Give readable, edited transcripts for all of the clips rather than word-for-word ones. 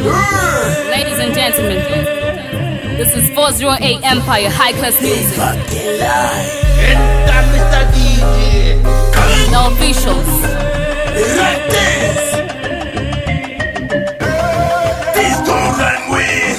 Ladies and gentlemen, this is 408 Empire High Class Music. Enter Mr. DJ. The officials. This don't run with.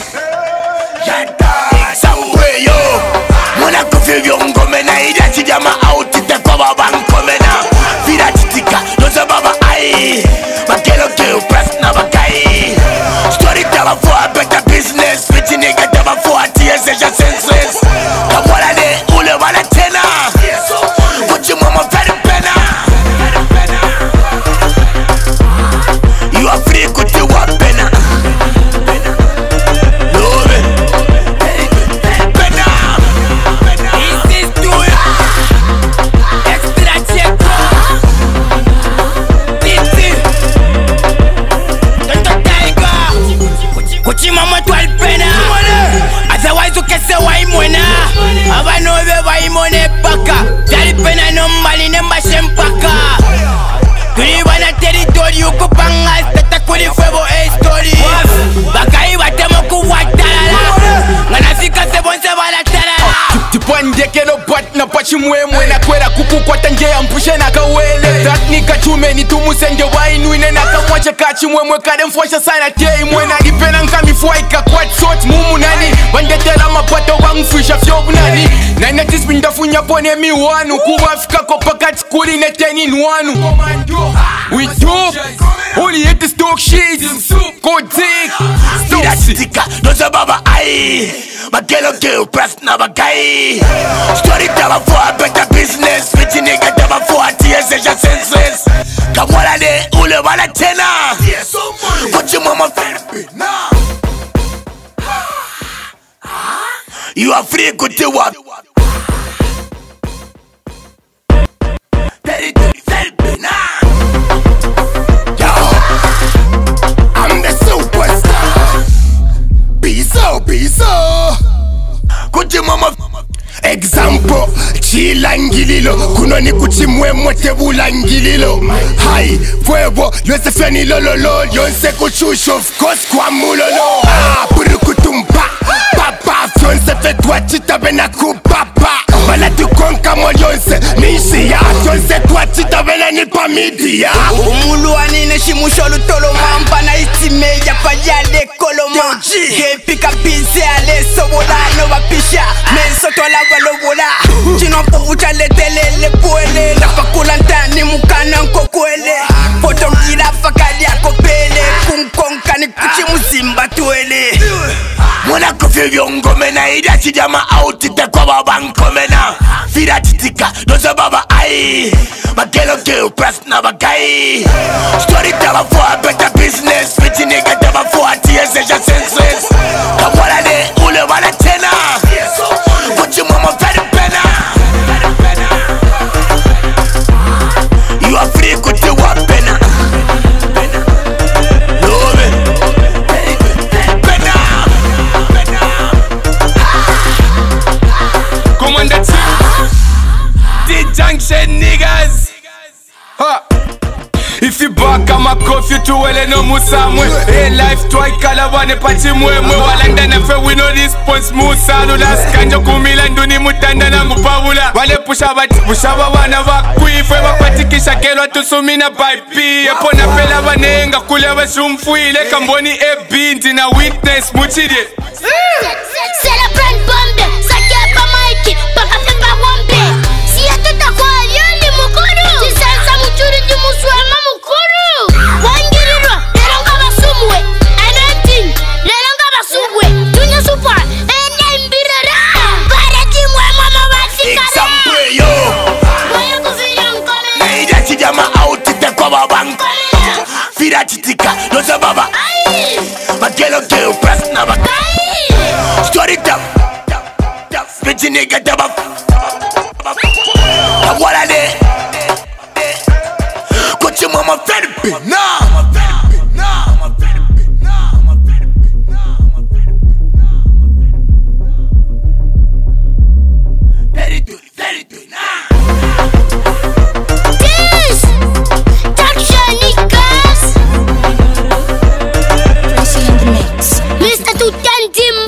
Somewhere yo. Mwana kufivyo ngome na ida chijama out ite kwa baba nkome na vida chitika noza baba ai makelo keo press na bakai story tava for a better business fiti nigga tava for a TS eja senseless kamwala ne ule wala tena kuchi mama very pena you are free kuti wapena Mama twal pena otherwise ukese waimwena abanove baimone paka tali pena nombali nembashe mpaka tulibana territory ukupanga tata kuli febo story bakai batemo kuwatalala nganafika sebonse balatalala tipandekelo bat na pachimwemwe nakwera kukukwata njeya mpushe nakawele that nikachume nitumusenge wainwine nakamwache kachimwemwe kade mfosha sana teimwe nalipena nkamifuaika kwatsot mumunani bandetela mapato wangfisha fyobunani nainatisbindafunya pone miwanu kuwafikako pakati kuli neteninwanu we dope only hit the stock shit go dig Tika noza baba ai makelo keo press na bakai story tava for a better business fiti nigga tava for a TS eja senseless kamwala ne ule wala tena kuchi mama pena you are free kuti wap territory very pena I'm the superstar. Biso kuti mama example chilangililo kuno ni kuti mwemwe tebulangililo hai fuego yosefeni lololo yonse kuchusho of course kwa mulolo purukutumba papa fyonse fetwa chitabena kupapa bala tukonka mo yonse nishiya yonse twa chitabena ni pamidia umulu wanine shimusholu tolo mamba na itime ya payale koloma gepika pinse ale sobola no bapisha menso tola balobola chino pucha letelele puele la fakulanta ni mukana nkokwele foto mgira fakali akopele kunkonka ni kuchi muzimba tuele mwana kufivyo ngome na ida chijama out ite kwa baba nkome na vida chitika noza baba ai makelo keo press na bakai story tava for a better business fiti nigga tava for a TS eja senseless kamwala ne ule wala tena kuchi mama very pena you are free kuti wapena junction niggas if you back I'm a coffee to well no musamwe hey life twi kala wane pati mwemwe walanda na fe we no response musa no las kanjo kumila nduni mutanda na ngupabula wale pusha wana bakwife bapatikisha kelwa tusumina pipe epo na pela banenga kule basumfuile kamboni ebinti na witness muchidie Celebrate bombe sakepa maiki paka fimba bombe siya tuta kwa yoni mukuru sisansa mchuri jimuswema mukuru wangirirwa leronga basumwe anything leronga basumwe tunya supa ene mbirara baraki mwe mama basikara example yo moyo kufiri nkome na ida chijama out ite kwa baba nkome vida chitika noza baba makelo keo press na bakai story tava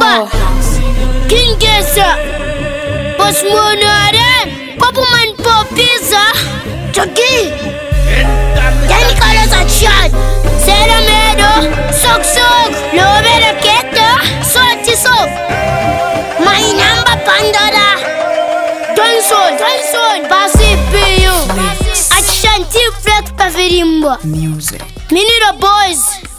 Limba, King Gesa, Boss Monaren, Papa Man Popisa, Chucky, Danny Carlos and Chad, Sarah Meadow, Sok Sok, Lovera Keta, Salty Sok, My Number Pandora, Johnson, Passy P.U. Ashanti Flex Pavirimba. Music. Minute Boys.